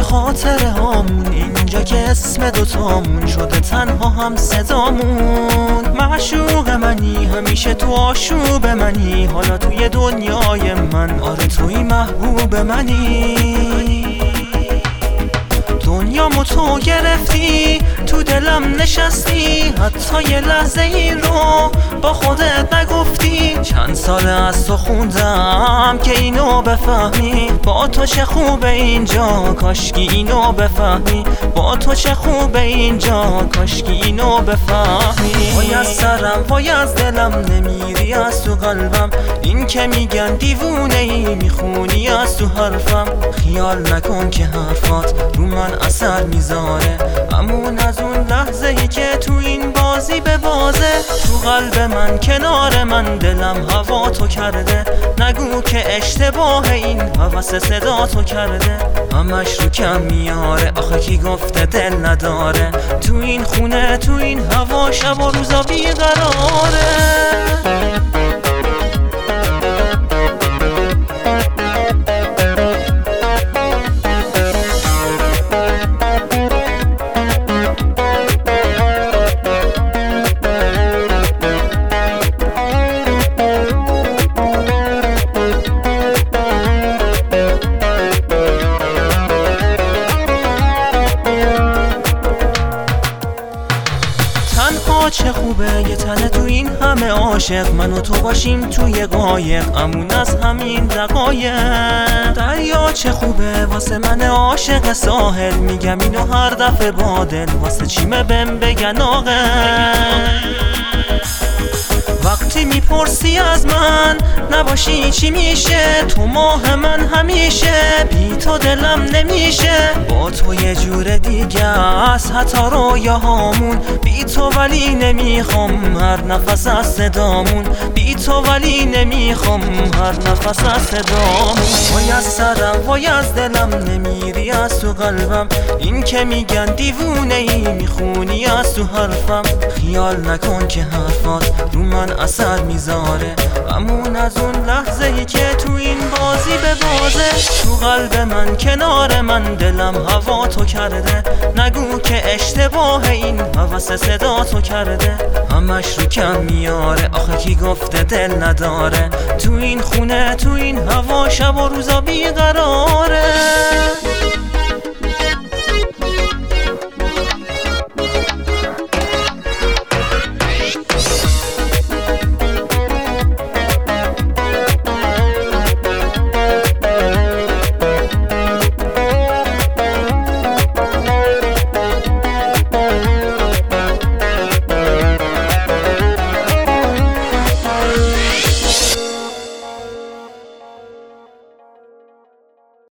خاطره هامون اینجا که اسم دوتامون شده تنها هم صدامون. معشوق منی همیشه تو آشوب منی، حالا توی دنیای من آره توی محبوب منی. دنیامو تو گرفتی تو دلم نشستی، حتی یه لحظه این رو با خودت نگفتی. چند سال از تو خوندم که اینو بفهمی، با تو چه خوبه اینجا کاشکی اینو بفهمی. با تو چه خوبه اینجا کاشکی اینو بفهمی. وای از سرم وای از دلم نمیری از تو قلبم، این که میگن دیوونه ای میخونی از تو حرفم. خیال نکن که حرفات رو من اثر میذاره، همون از اون لحظه ای که تو این بازی به بازه. تو قلب من کنار من دلم هوا تو کرده، نگو که اشتباه این هوس صدا تو کرده. همش رو کم میاره آخه کی گفته دل نداره، تو این خونه تو این هوا شب و روزا بیقراره. چه خوبه یه تنه تو این همه عاشق، من و تو باشیم توی قایق امون از همین دقایق. دریا چه خوبه واسه من عاشق ساحل، میگم اینو هر دفعه با دل واسه چیمه بهم بگن عاقل. وقتی میپرسی از من نباشی چی میشه، تو ماه من همیشه بی تو دلم نمیشه. با تو یه جور دیگه است حتی رویاهامون، بی تو ولی نمیخوام هر نفس از صدامون. بی تو ولی نمیخوام هر نفس از صدامون. وای از سرم وای از دلم نمیری از تو قلبم، این که میگن دیوونه ای میخونی از تو حرفم. خیال نکن که حرفات رو من اثر میذاره، همون از اون لحظه ای که تو این بازی به بازه. تو قلب من کنار من دلم هوا تو کرده، نگو که اشتباه این هوس صدا تو کرده. همش رو کم میاره آخه کی گفته دل نداره، تو این خونه تو این هوا شب و روزا بیقراره.